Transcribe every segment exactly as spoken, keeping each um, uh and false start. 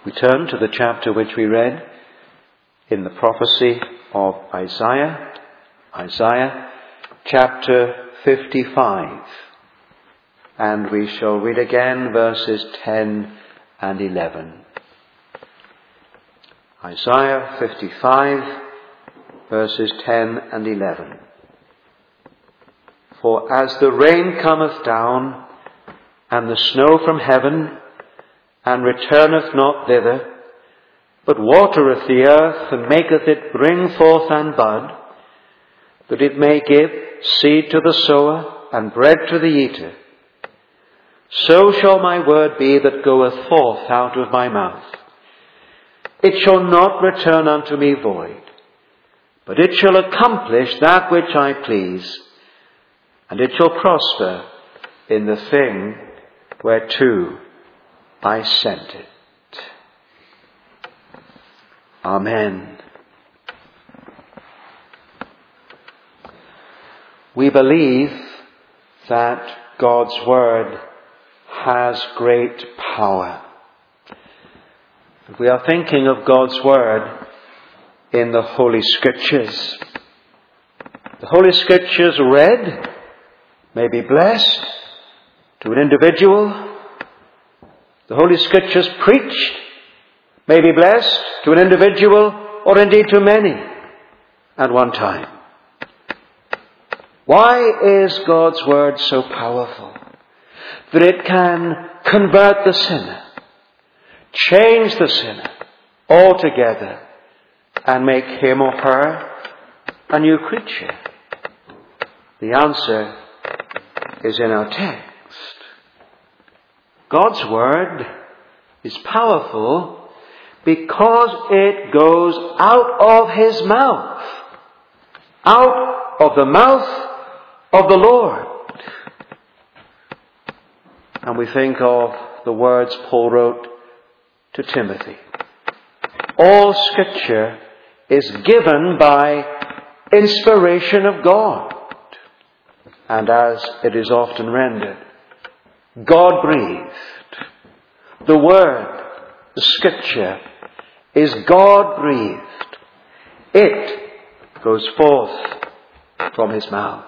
We turn to the chapter which we read in the prophecy of Isaiah, Isaiah chapter fifty-five. And we shall read again verses ten and eleven. Isaiah fifty-five, verses ten and eleven. For as the rain cometh down, and the snow from heaven, and returneth not thither, but watereth the earth, and maketh it bring forth and bud, that it may give seed to the sower, and bread to the eater, so shall my word be that goeth forth out of my mouth. It shall not return unto me void, but it shall accomplish that which I please, and it shall prosper in the thing whereto I sent it. Amen. We believe that God's Word has great power. We are thinking of God's Word in the Holy Scriptures. The Holy Scriptures read may be blessed to an individual. The Holy Scriptures preached may be blessed to an individual or indeed to many at one time. Why is God's Word so powerful? That it can convert the sinner, change the sinner altogether, and make him or her a new creature. The answer is in our text. God's Word is powerful because it goes out of His mouth, out of the mouth of the Lord. And we think of the words Paul wrote to Timothy. All Scripture is given by inspiration of God, and as it is often rendered, God-breathed. The Word, the Scripture, is God-breathed. It goes forth from His mouth.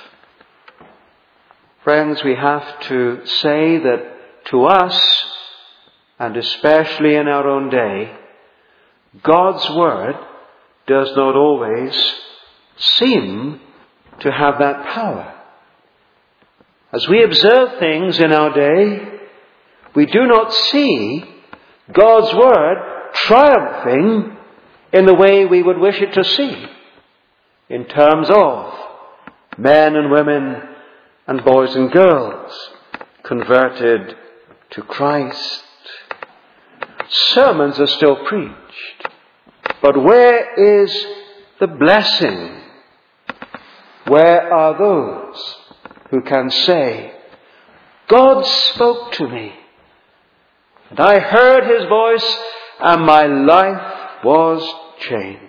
Friends, we have to say that to us, and especially in our own day, God's Word does not always seem to have that power. As we observe things in our day, we do not see God's Word triumphing in the way we would wish it to see, in terms of men and women and boys and girls converted to Christ. Sermons are still preached, but where is the blessing? Where are those who can say, God spoke to me, and I heard His voice, and my life was changed?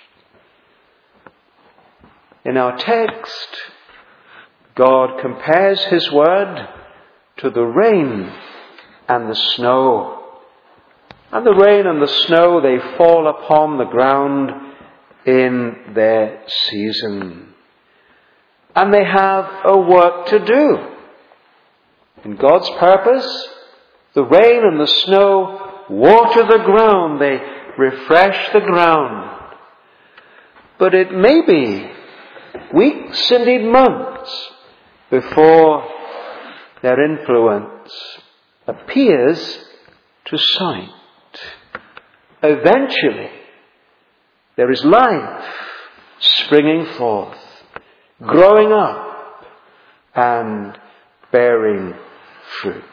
In our text, God compares His Word to the rain and the snow. And the rain and the snow, they fall upon the ground in their season. And they have a work to do. In God's purpose, the rain and the snow water the ground. They refresh the ground. But it may be weeks, indeed months, before their influence appears to sight. Eventually, there is life springing forth, growing up, and bearing fruit.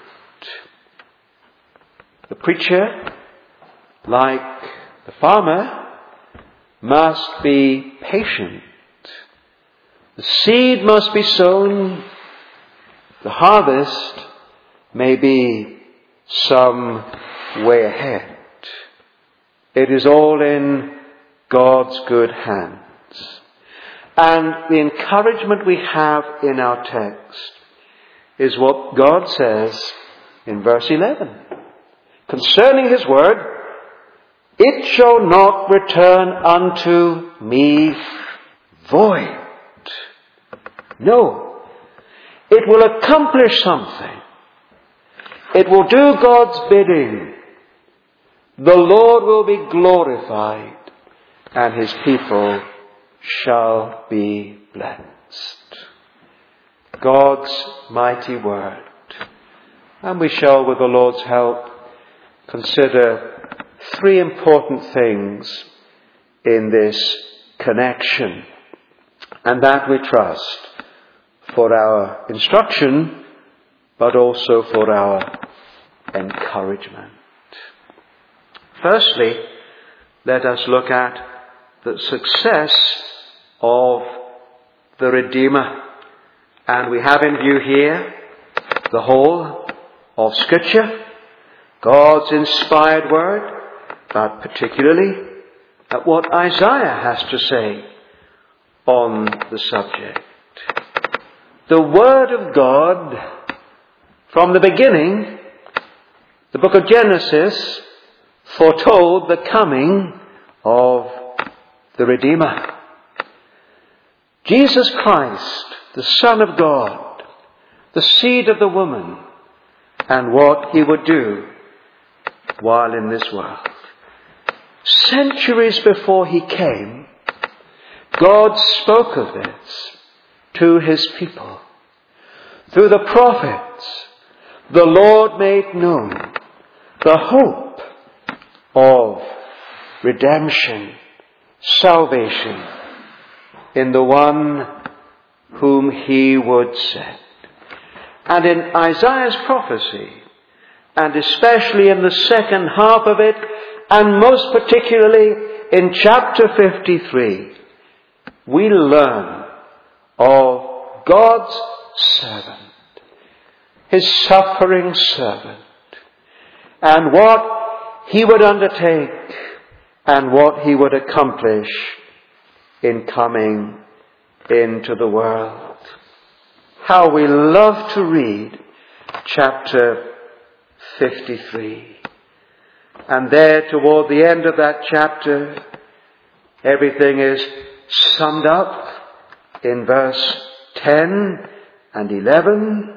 The preacher, like the farmer, must be patient. The seed must be sown. The harvest may be some way ahead. It is all in God's good hands. And the encouragement we have in our text is what God says in verse eleven. Concerning His Word, it shall not return unto me void. No, it will accomplish something. It will do God's bidding. The Lord will be glorified, and his people shall be blessed. God's mighty word. And we shall, with the Lord's help, consider three important things in this connection, and that we trust for our instruction, but also for our encouragement. Firstly, let us look at the success of the Redeemer. And we have in view here the whole of Scripture, God's inspired word, but particularly at what Isaiah has to say on the subject. The Word of God, from the beginning, the book of Genesis, foretold the coming of the Redeemer. Jesus Christ, the Son of God, the seed of the woman, and what he would do while in this world. Centuries before he came, God spoke of this to his people. Through the prophets, the Lord made known the hope of redemption, salvation in the one whom he would send. And in Isaiah's prophecy, and especially in the second half of it, and most particularly in chapter fifty-three, we learn of God's servant, his suffering servant, and what he would undertake and what he would accomplish in coming into the world. How we love to read chapter fifty-three. And there toward the end of that chapter, everything is summed up in verse ten and eleven.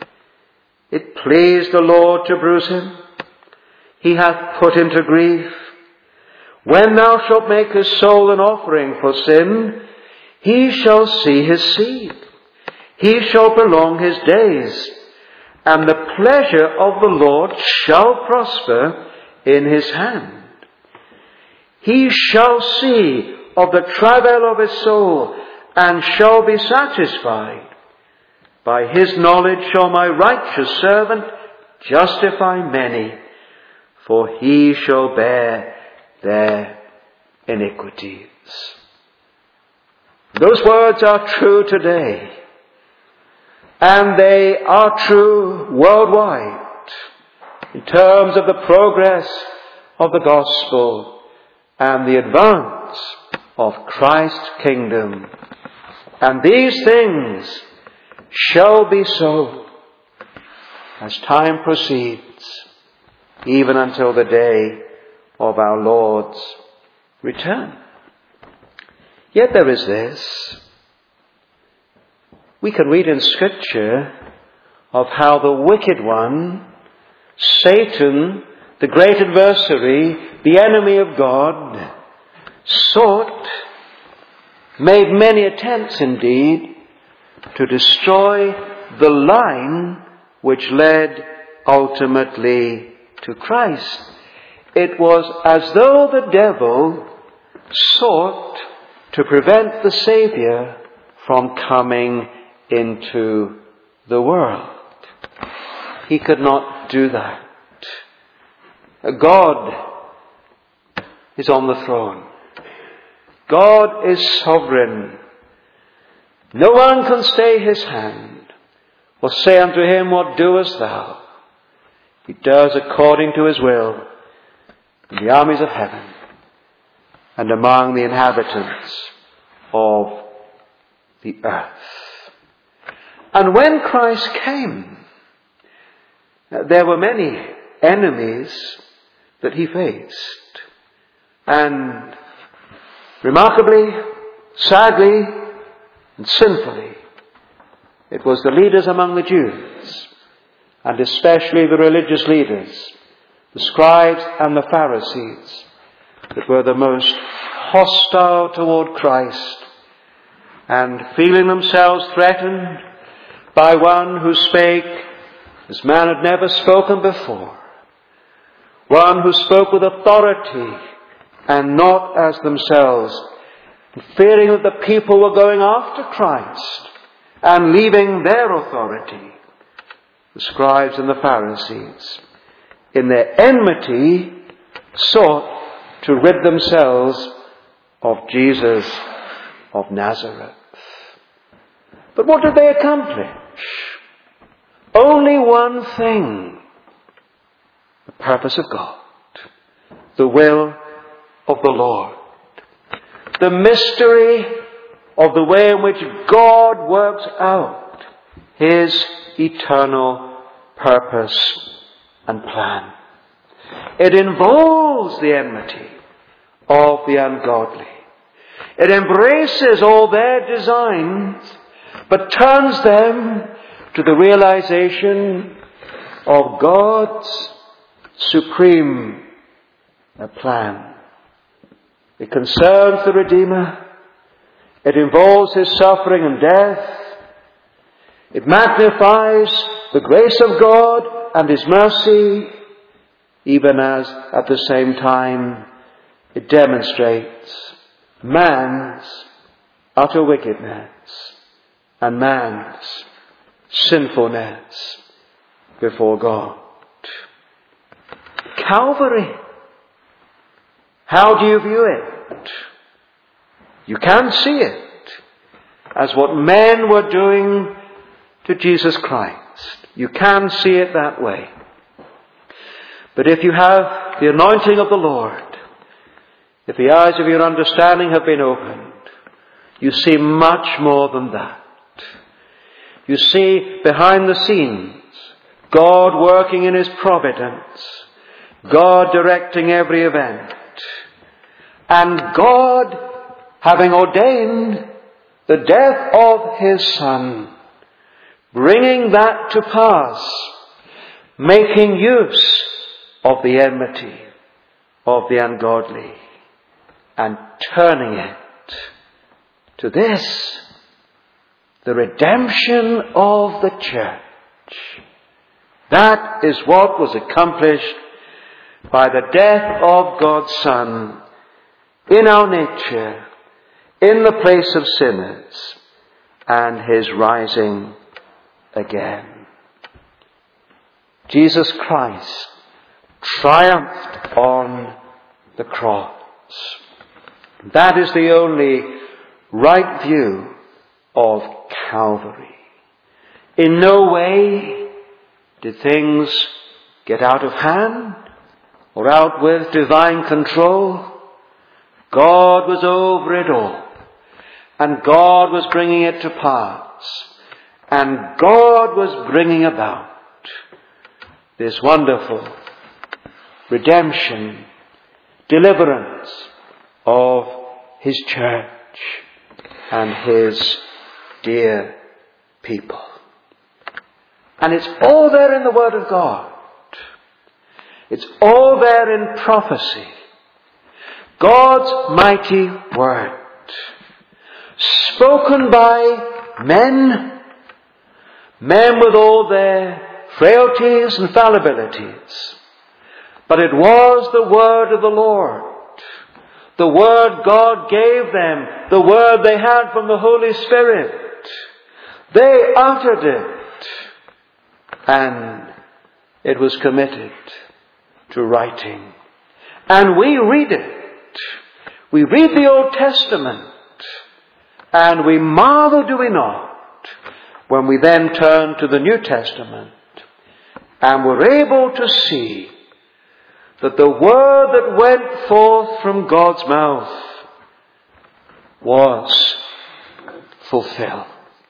It pleased the Lord to bruise him. He hath put him to grief. When thou shalt make his soul an offering for sin, he shall see his seed. He shall prolong his days, and the pleasure of the Lord shall prosper in his hand. He shall see of the travail of his soul, and shall be satisfied. By his knowledge shall my righteous servant justify many, for he shall bear their iniquities. Those words are true today, and they are true worldwide in terms of the progress of the gospel and the advance of Christ's kingdom. And these things shall be so as time proceeds, even until the day of our Lord's return. Yet there is this. We can read in Scripture of how the wicked one, Satan, the great adversary, the enemy of God, sought, made many attempts indeed, to destroy the line which led ultimately to Christ. It was as though the devil sought to prevent the Saviour from coming into the world. He could not do that. God is on the throne. God is sovereign. No one can stay his hand or say unto him, what doest thou? He does according to his will in the armies of heaven and among the inhabitants of the earth. And when Christ came, there were many enemies that he faced. And remarkably, sadly, and sinfully, it was the leaders among the Jews, and especially the religious leaders, the scribes and the Pharisees, that were the most hostile toward Christ, and feeling themselves threatened by one who spake as man had never spoken before, one who spoke with authority and not as themselves, fearing that the people were going after Christ and leaving their authority, the scribes and the Pharisees, in their enmity, sought to rid themselves of Jesus of Nazareth. But what did they accomplish? Only one thing: the purpose of God, the will of the Lord, the mystery of the way in which God works out His eternal purpose and plan. It involves the enmity of the ungodly. It embraces all their designs, but turns them to the realization of God's supreme plan. It concerns the Redeemer. It involves His suffering and death. It magnifies the grace of God and His mercy, even as at the same time it demonstrates man's utter wickedness and man's sinfulness before God. Calvary. How do you view it? You can see it as what men were doing to Jesus Christ. You can see it that way. But if you have the anointing of the Lord, if the eyes of your understanding have been opened, you see much more than that. You see behind the scenes God working in His providence, God directing every event, and God having ordained the death of His Son, bringing that to pass, making use of the enmity of the ungodly, and turning it to this, the redemption of the church. That is what was accomplished by the death of God's Son in our nature, in the place of sinners, and His rising again. Jesus Christ triumphed on the cross. That is the only right view of Calvary. In no way did things get out of hand or out with divine control. God was over it all, and God was bringing it to pass, and God was bringing about this wonderful redemption, deliverance of His church and His dear people. And it's all there in the Word of God. It's all there in prophecy. God's mighty Word, spoken by men, men with all their frailties and fallibilities. But it was the Word of the Lord, the Word God gave them, the Word they had from the Holy Spirit. They uttered it, and it was committed to writing. And we read it. We read the Old Testament, and we marvel, do we not, when we then turn to the New Testament, and we're able to see that the word that went forth from God's mouth was fulfilled.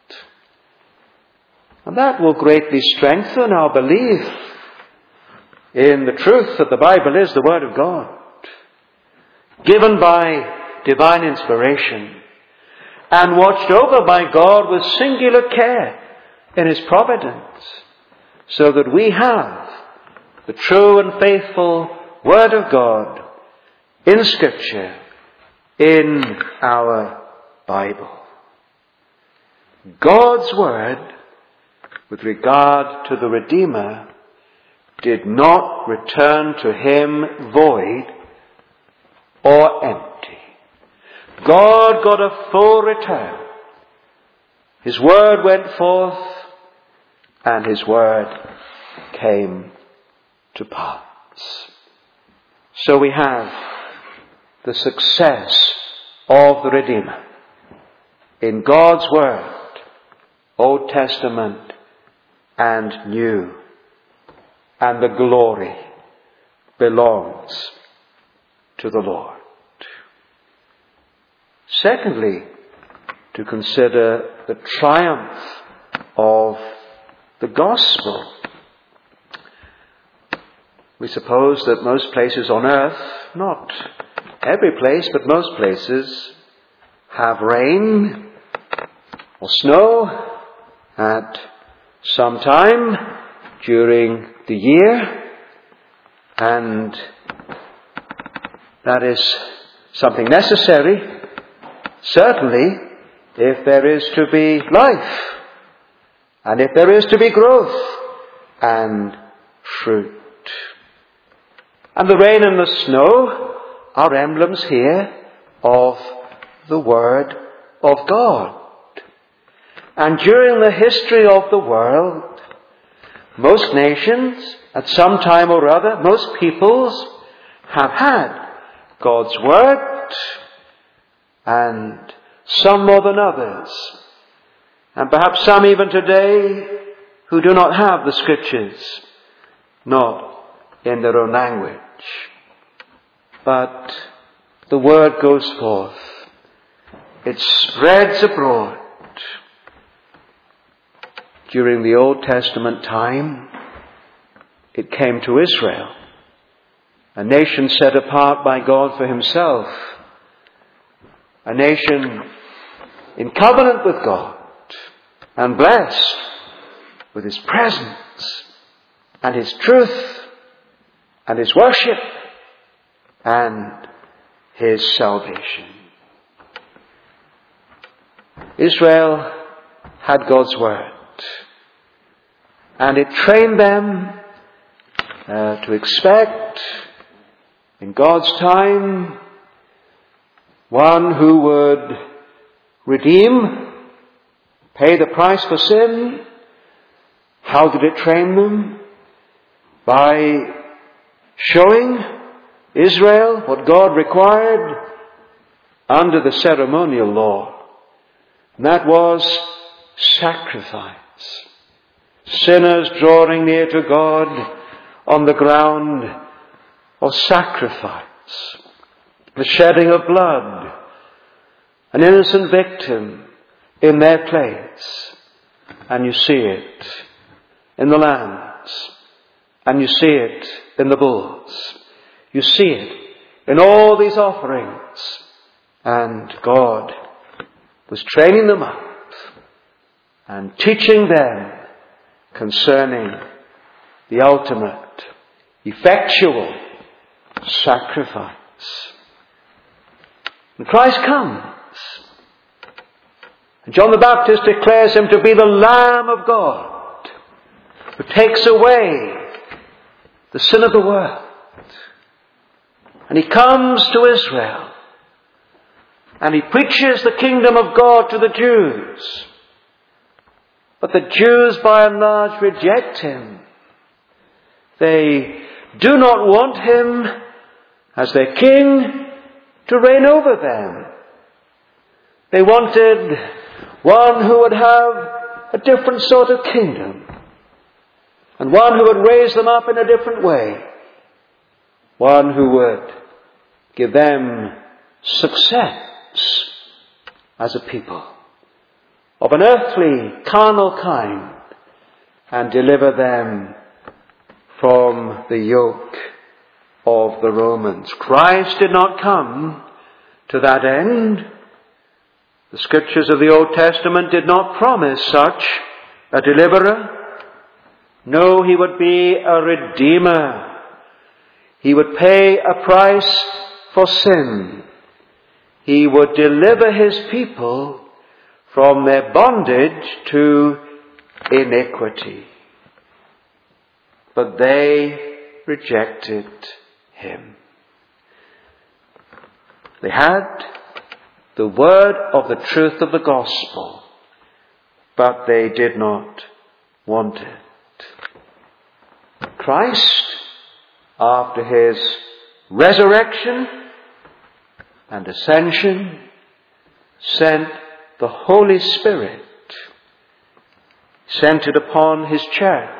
And that will greatly strengthen our belief in the truth that the Bible is the Word of God. given by divine inspiration, and watched over by God with singular care in His providence, so that we have the true and faithful Word of God in Scripture, in our Bible. God's Word, with regard to the Redeemer, did not return to Him void or empty. God got a full return. His Word went forth, and His Word came to pass. So we have the success of the Redeemer in God's Word, Old Testament and New, and the glory belongs to the Lord. Secondly, to consider the triumph of the gospel. We suppose that most places on earth, not every place, but most places, have rain or snow at some time during the year, and that is something necessary, certainly, if there is to be life, and if there is to be growth and fruit. And the rain and the snow are emblems here of the Word of God. And during the history of the world, most nations, at some time or other, most peoples have had God's Word, and some more than others. And perhaps some even today who do not have the Scriptures, not in their own language. But the Word goes forth. It spreads abroad. During the Old Testament time, it came to Israel, a nation set apart by God for Himself, a nation in covenant with God and blessed with His presence and His truth and His worship and His salvation. Israel had God's Word, and it trained them uh, to expect in God's time one who would redeem, pay the price for sin. How did it train them? By showing Israel what God required under the ceremonial law. And that was sacrifice. Sinners drawing near to God on the ground of sacrifice. The shedding of blood. An innocent victim in their place. And you see it in the lambs. And you see it in the bulls. You see it in all these offerings. And God was training them up and teaching them concerning the ultimate, effectual sacrifice. And Christ comes. And John the Baptist declares Him to be the Lamb of God, who takes away the sin of the world. And He comes to Israel, and He preaches the kingdom of God to the Jews. But the Jews by and large reject Him. They do not want Him as their king to reign over them. They wanted one who would have a different sort of kingdom, and one who would raise them up in a different way. One who would give them success as a people of an earthly, carnal kind, and deliver them from the yoke of the Romans. Christ did not come to that end. The scriptures of the Old Testament did not promise such a deliverer. No, he would be a redeemer. He would pay a price for sin. He would deliver his people from their bondage to iniquity. But they rejected him. They had the word of the truth of the gospel, but they did not want it. Christ, after his resurrection and ascension, sent the Holy Spirit, sent it upon his church,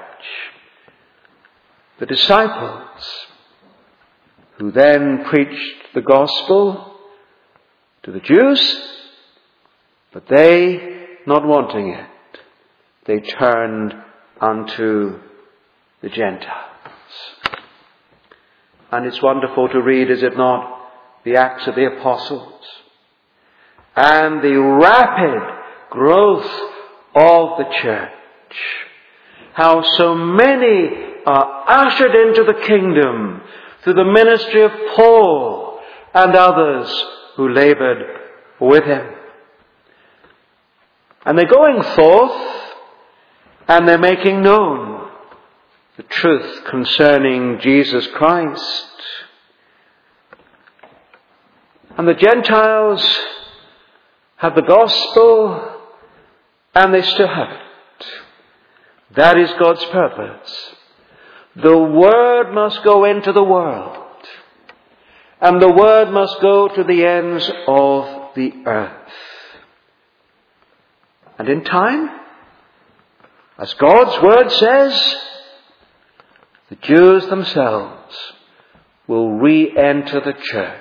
the disciples, who then preached the gospel to the Jews, but they, not wanting it, they turned unto the Gentiles. And it's wonderful to read, is it not, the Acts of the Apostles and the rapid growth of the church. How so many are ushered into the kingdom through the ministry of Paul and others who labored with him. And they're going forth and they're making known the truth concerning Jesus Christ. And the Gentiles have the gospel and they still have it. That is God's purpose. The word must go into the world, and the word must go to the ends of the earth. And in time, as God's word says, the Jews themselves will re-enter the church.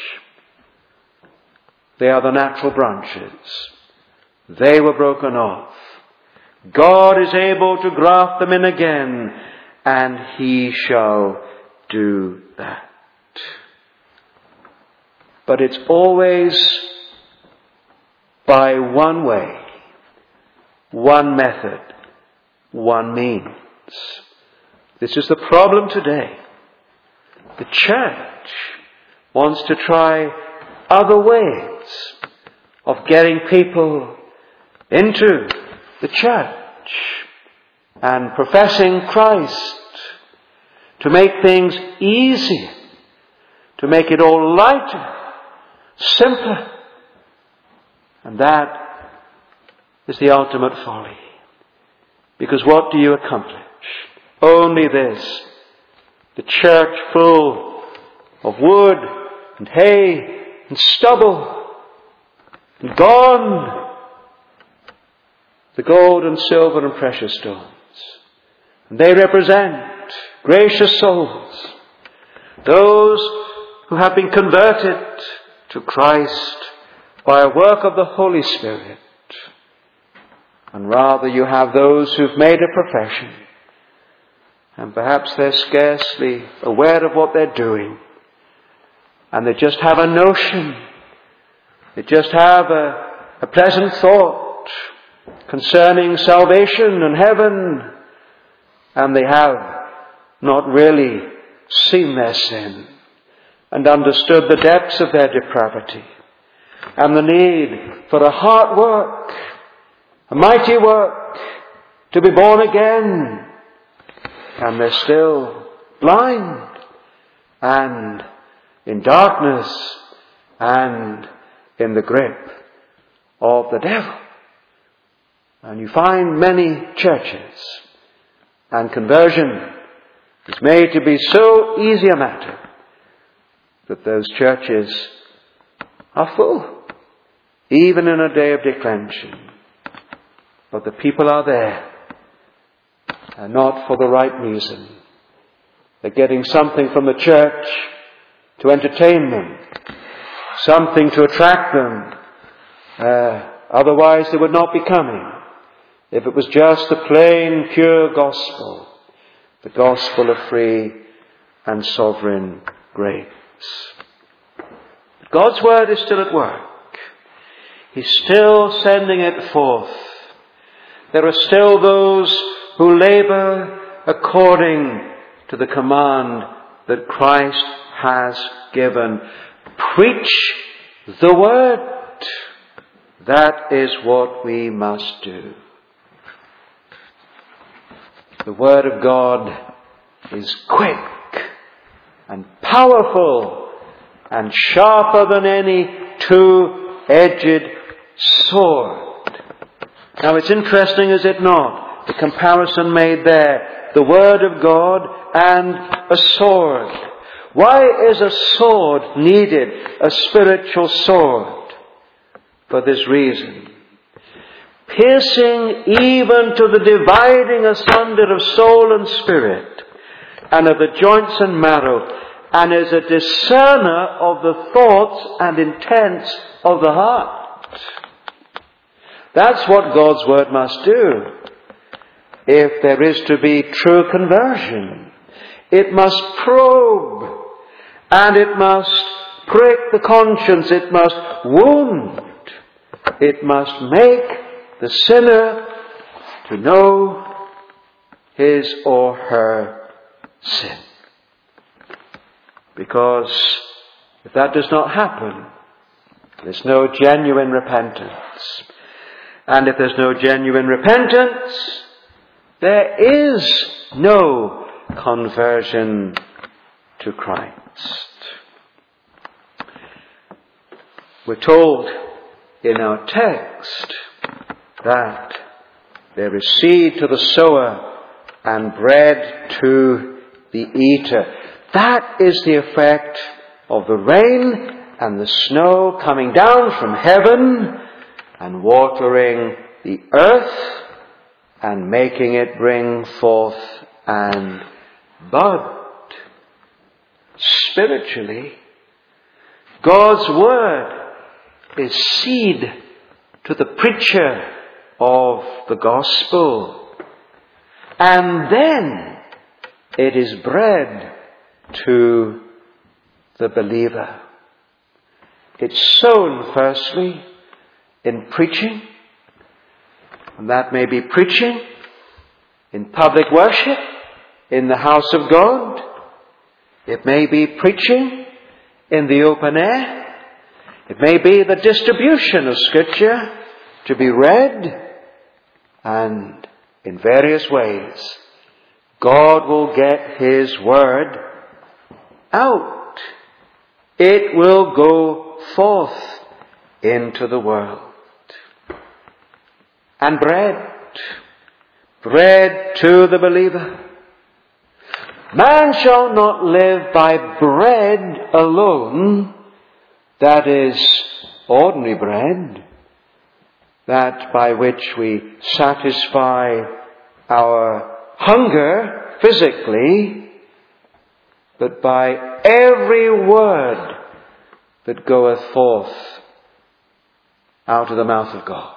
They are the natural branches. They were broken off. God is able to graft them in again, and he shall do that. But it's always by one way, one method, one means. This is the problem today. The church wants to try other ways of getting people into the church and professing Christ, to make things easier, to make it all lighter, simpler. And that is the ultimate folly. Because what do you accomplish? Only this: the church full of wood and hay and stubble, and gone the gold and silver and precious stones. And they represent gracious souls, those who have been converted to Christ by a work of the Holy Spirit. And rather you have those who've made a profession, and perhaps they're scarcely aware of what they're doing, and they just have a notion, they just have a, a pleasant thought concerning salvation and heaven, and they have not really seen their sin and understood the depths of their depravity and the need for a hard work, a mighty work, to be born again. And they're still blind and in darkness and in the grip of the devil. And you find many churches, and conversion is made to be so easy a matter that those churches are full, even in a day of declension. But the people are there, and not for the right reason. They're getting something from the church to entertain them, something to attract them. Uh, otherwise they would not be coming. If it was just the plain, pure gospel, the gospel of free and sovereign grace. God's word is still at work. He's still sending it forth. There are still those who labor according to the command that Christ has given. Preach the word. That is what we must do. The word of God is quick and powerful and sharper than any two-edged sword. Now it's interesting, is it not? The comparison made there. The word of God and a sword. Why is a sword needed? A spiritual sword? For this reason. Piercing even to the dividing asunder of soul and spirit, and of the joints and marrow, and is a discerner of the thoughts and intents of the heart. That's what God's word must do. If there is to be true conversion, it must probe, and it must prick the conscience, it must wound, it must make the sinner to know his or her sin. Because if that does not happen, there's no genuine repentance. And if there's no genuine repentance, there is no conversion to Christ. We're told in our text that there is seed to the sower and bread to the eater. That is the effect of the rain and the snow coming down from heaven and watering the earth and making it bring forth and bud. Spiritually, God's word is seed to the preacher of the gospel. And then it is bread to the believer. It's sown firstly in preaching, and that may be preaching in public worship, in the house of God. It may be preaching in the open air. It may be the distribution of Scripture to be read, and in various ways God will get His word out. It will go forth into the world. And bread, bread to the believer. Man shall not live by bread alone, that is ordinary bread, that by which we satisfy our hunger physically, but by every word that goeth forth out of the mouth of God.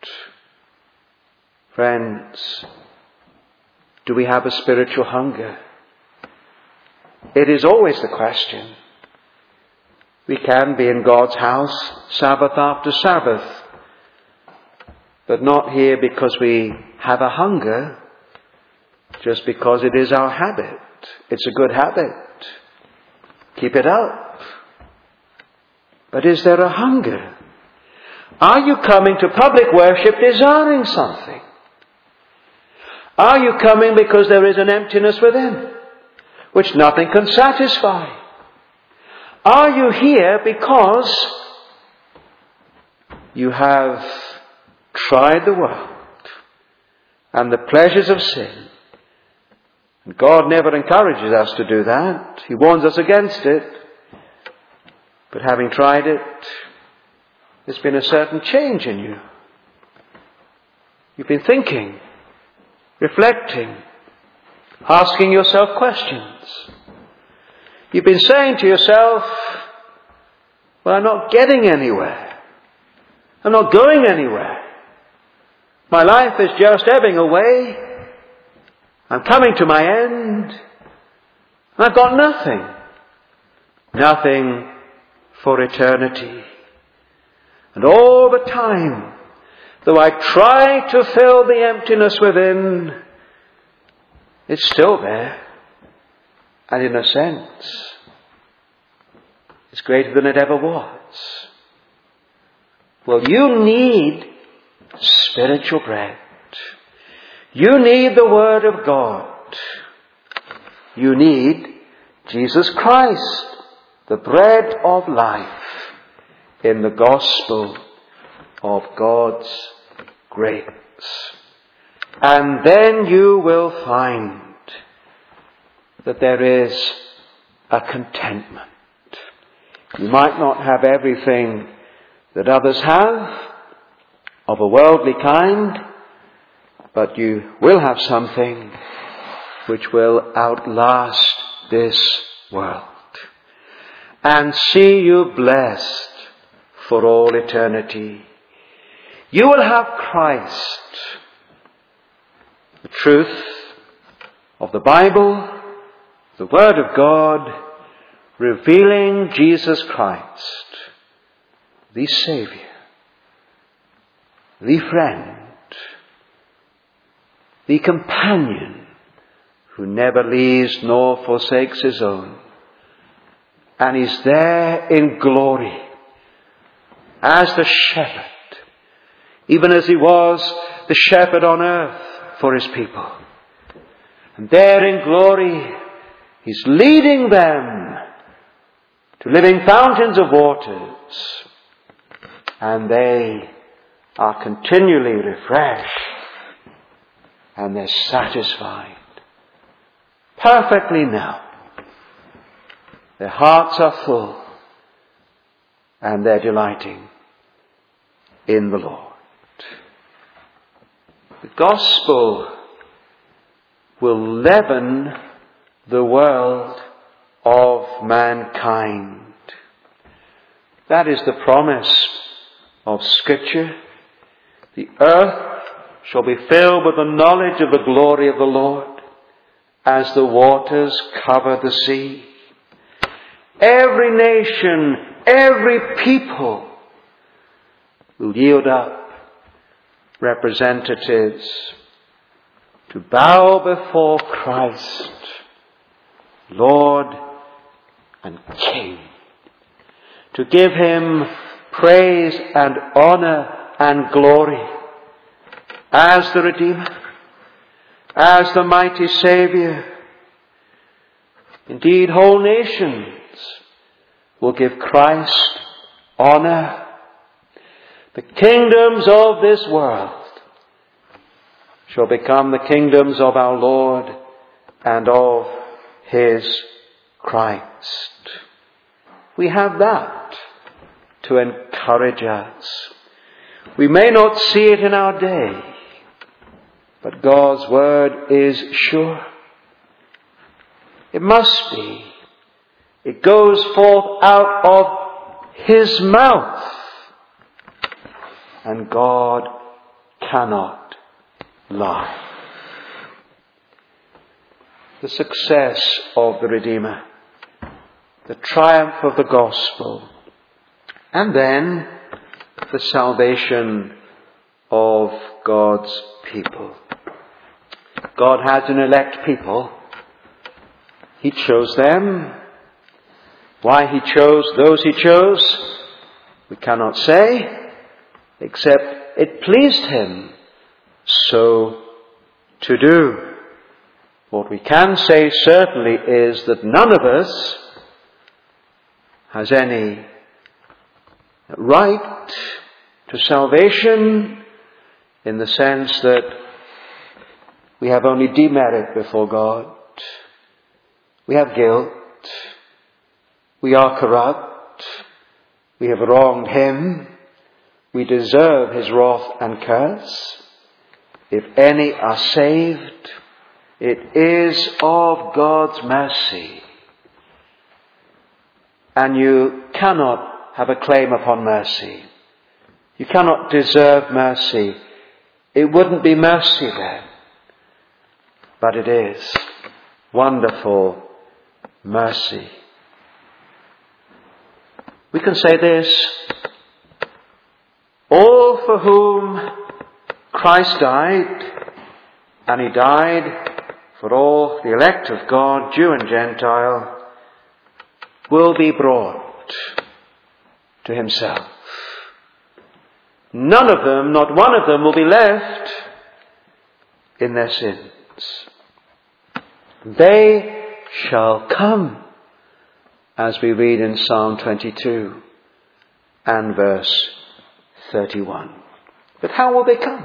Friends, do we have a spiritual hunger? It is always the question. We can be in God's house Sabbath after Sabbath, but not here because we have a hunger, just because it is our habit. It's a good habit. Keep it up. But is there a hunger? Are you coming to public worship desiring something? Are you coming because there is an emptiness within, which nothing can satisfy? Are you here because you have tried the world and the pleasures of sin? And God never encourages us to do that. He warns us against it. But having tried it, there's been a certain change in you. You've been thinking, reflecting, asking yourself questions. You've been saying to yourself, well, I'm not getting anywhere. I'm not going anywhere. My life is just ebbing away. I'm coming to my end. I've got nothing. Nothing for eternity. And all the time, though I try to fill the emptiness within, it's still there. And in a sense, it's greater than it ever was. Well, you need spiritual bread. You need the Word of God. You need Jesus Christ, the bread of life, in the gospel of God's grace. And then you will find that there is a contentment. You might not have everything that others have of a worldly kind, but you will have something which will outlast this world. And see you blessed for all eternity. You will have Christ, the truth of the Bible, the Word of God, revealing Jesus Christ, the Saviour, the friend, the companion who never leaves nor forsakes his own. And he's there in glory as the shepherd, even as he was the shepherd on earth for his people. And there in glory, he's leading them to living fountains of waters. And they are continually refreshed. And they're satisfied. Perfectly now. Their hearts are full. And they're delighting in the Lord. The gospel will leaven the world of mankind. That is the promise of Scripture. The earth shall be filled with the knowledge of the glory of the Lord as the waters cover the sea. Every nation, every people will yield up representatives to bow before Christ, Lord and King, to give him praise and honor and glory as the Redeemer, as the mighty Saviour. Indeed, whole nations will give Christ honor. The kingdoms of this world shall become the kingdoms of our Lord and of his Christ. We have that to encourage us. We may not see it in our day, but God's word is sure. It must be. It goes forth out of his mouth. And God cannot lie. The success of the Redeemer, the triumph of the gospel, and then the salvation of God's people. God has an elect people. He chose them. Why he chose those he chose, we cannot say, except it pleased him so to do. What we can say certainly is that none of us has any right to salvation in the sense that we have only demerit before God. We have guilt. We are corrupt. We have wronged him. We deserve his wrath and curse. If any are saved, it is of God's mercy. And you cannot have a claim upon mercy. You cannot deserve mercy. It wouldn't be mercy then. But it is wonderful mercy. We can say this: all for whom Christ died, and he died for all the elect of God, Jew and Gentile, will be brought to himself. None of them, not one of them, will be left in their sins. They shall come, as we read in Psalm twenty-two and verse thirty-one. But how will they come?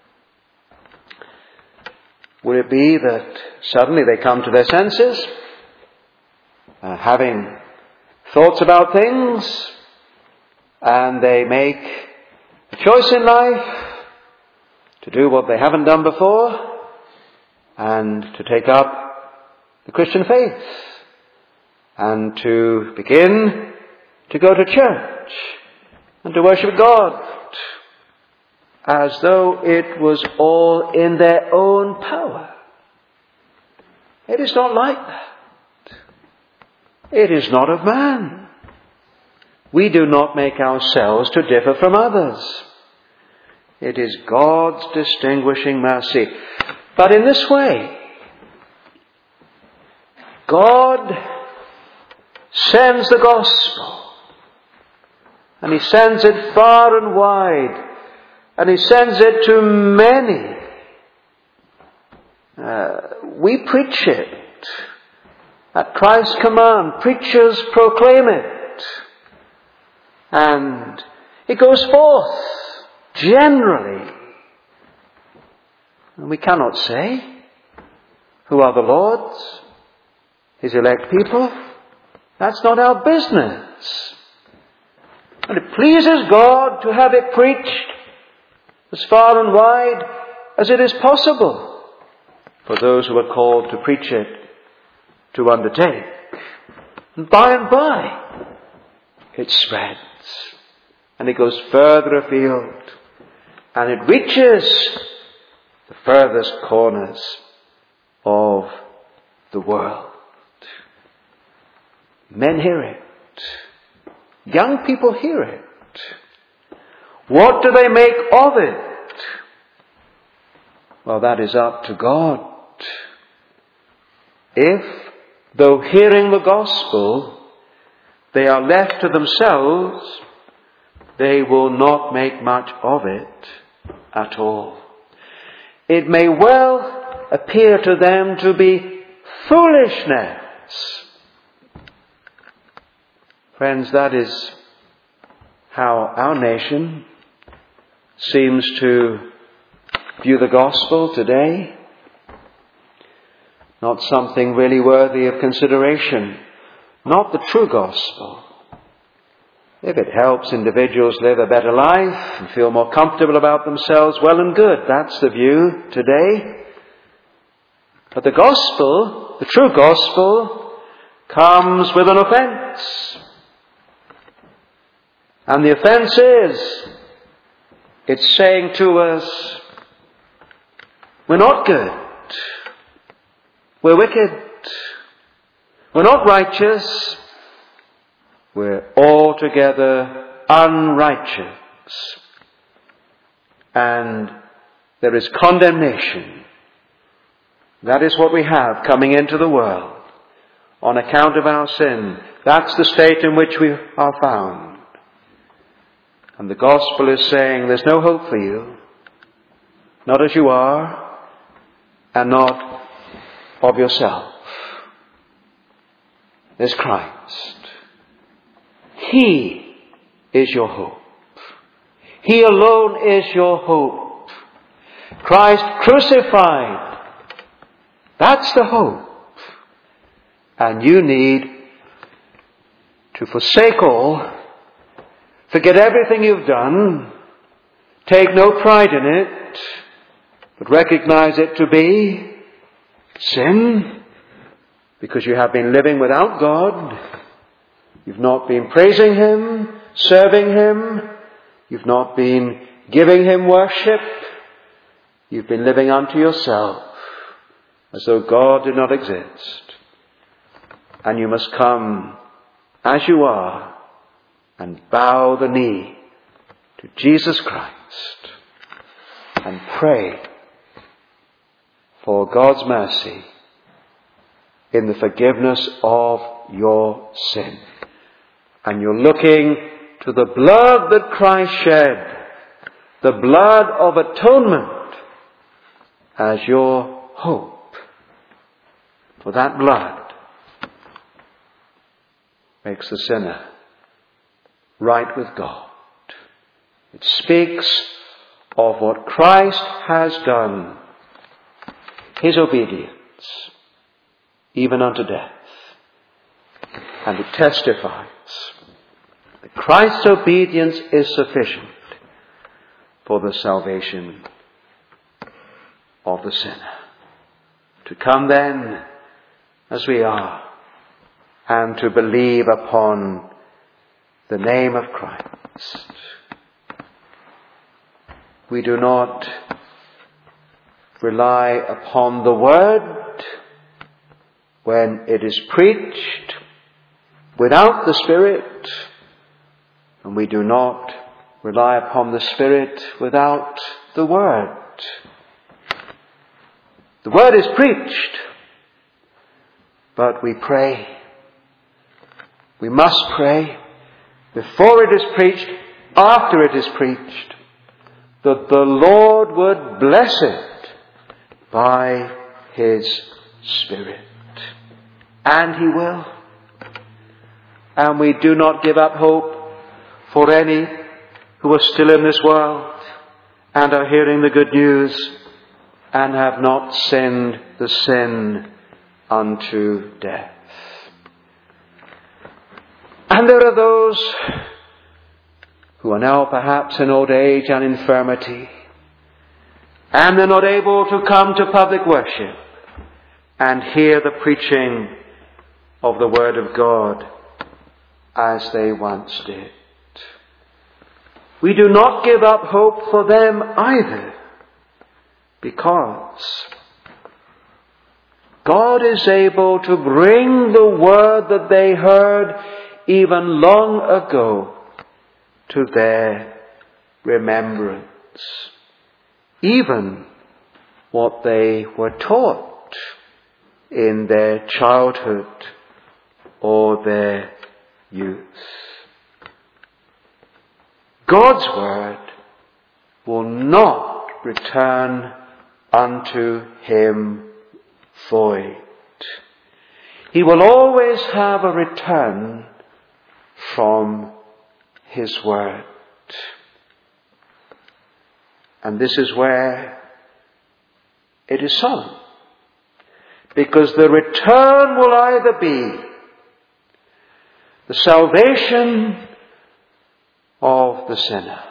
Will it be that suddenly they come to their senses, uh, having thoughts about things, and they make a choice in life to do what they haven't done before, and to take up the Christian faith, and to begin to go to church and to worship God as though it was all in their own power? It is not like that. It is not of man. We do not make ourselves to differ from others. It is God's distinguishing mercy. But in this way, God sends the gospel, and he sends it far and wide, and he sends it to many. Uh, we preach it at Christ's command. Preachers proclaim it, and it goes forth generally. And we cannot say who are the Lord's, his elect people. That's not our business. And it pleases God to have it preached as far and wide as it is possible for those who are called to preach it to undertake. And by and by, it spreads, and it goes further afield, and it reaches the furthest corners of the world. Men hear it. Young people hear it. What do they make of it? Well, that is up to God. If, though hearing the gospel, they are left to themselves, they will not make much of it at all. It may well appear to them to be foolishness. Friends, that is how our nation seems to view the gospel today. Not something really worthy of consideration. Not the true gospel. If it helps individuals live a better life and feel more comfortable about themselves, well and good. That's the view today. But the gospel, the true gospel, comes with an offense. And the offense is, it's saying to us, we're not good. We're wicked. We're not righteous. We're altogether unrighteous. And there is condemnation. That is what we have coming into the world on account of our sin. That's the state in which we are found. And the gospel is saying there's no hope for you. Not as you are, and not of yourself. There's Christ. He is your hope. He alone is your hope. Christ crucified. That's the hope. And you need to forsake all, forget everything you've done, take no pride in it, but recognize it to be sin, because you have been living without God. You've not been praising Him, serving Him. You've not been giving Him worship. You've been living unto yourself, as though God did not exist. And you must come as you are and bow the knee to Jesus Christ and pray for God's mercy in the forgiveness of your sin. And you're looking to the blood that Christ shed, the blood of atonement, as your hope. For that blood makes the sinner right with God. It speaks of what Christ has done, his obedience, even unto death. And it testifies that Christ's obedience is sufficient for the salvation of the sinner. To come then, as we are, and to believe upon the name of Christ. We do not rely upon the word when it is preached without the Spirit, and we do not rely upon the Spirit without the word. The word is preached, but we pray. We must pray before it is preached, after it is preached, that the Lord would bless it by his Spirit. And he will. And we do not give up hope for any who are still in this world and are hearing the good news and have not sinned the sin unto death. And there are those who are now perhaps in old age and infirmity, and they're not able to come to public worship and hear the preaching of the Word of God as they once did. We do not give up hope for them either, because God is able to bring the word that they heard even long ago to their remembrance. Even what they were taught in their childhood or their youth. God's word will not return unto him void. He will always have a return from his word. And this is where it is solemn, because the return will either be the salvation of the sinner,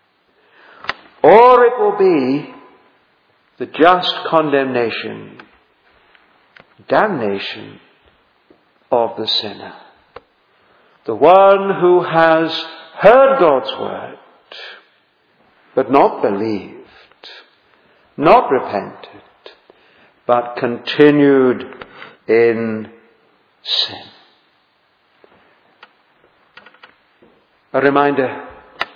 or it will be the just condemnation, damnation of the sinner. The one who has heard God's word, but not believed, not repented, but continued in sin. A reminder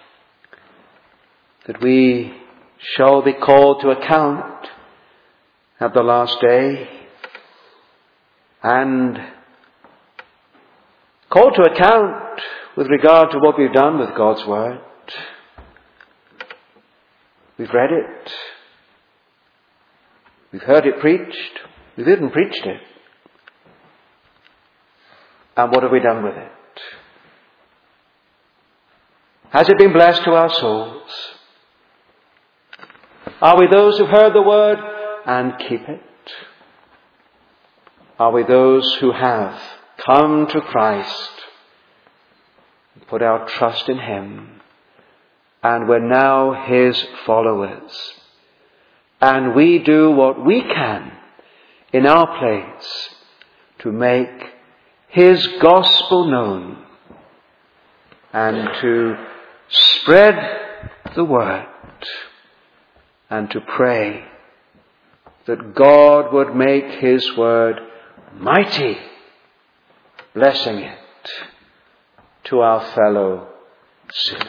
that we shall be called to account at the last day, and called to account with regard to what we've done with God's word. We've read it. We've heard it preached. We've even preached it. And what have we done with it? Has it been blessed to our souls? Are we those who've heard the word and keep it? Are we those who have come to Christ, put our trust in him, and we're now his followers, and we do what we can in our place to make his gospel known and to spread the word and to pray that God would make his word mighty blessing it to our fellow sinners.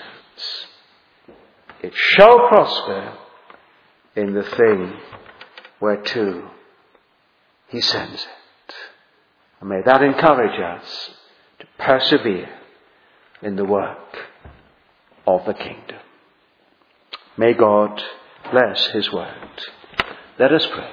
It shall prosper in the thing whereto he sends it. And may that encourage us to persevere in the work of the kingdom. May God bless his word. Let us pray.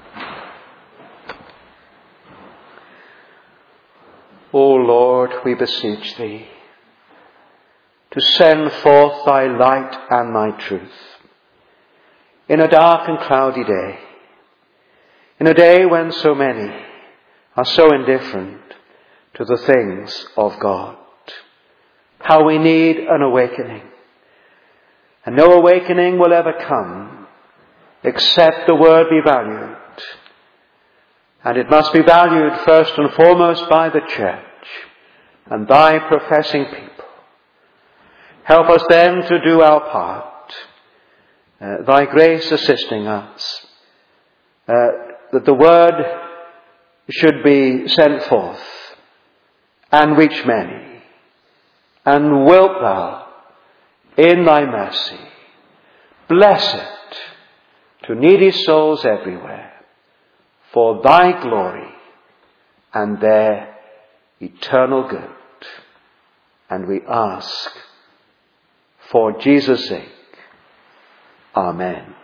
O Lord, we beseech thee to send forth thy light and thy truth in a dark and cloudy day, in a day when so many are so indifferent to the things of God. How we need an awakening. And no awakening will ever come except the word be valued. And it must be valued first and foremost by the church and thy professing people. Help us then to do our part, uh, thy grace assisting us, uh, that the word should be sent forth and reach many. And wilt thou, in thy mercy, bless it to needy souls everywhere, for thy glory and their eternal good. And we ask for Jesus' sake. Amen.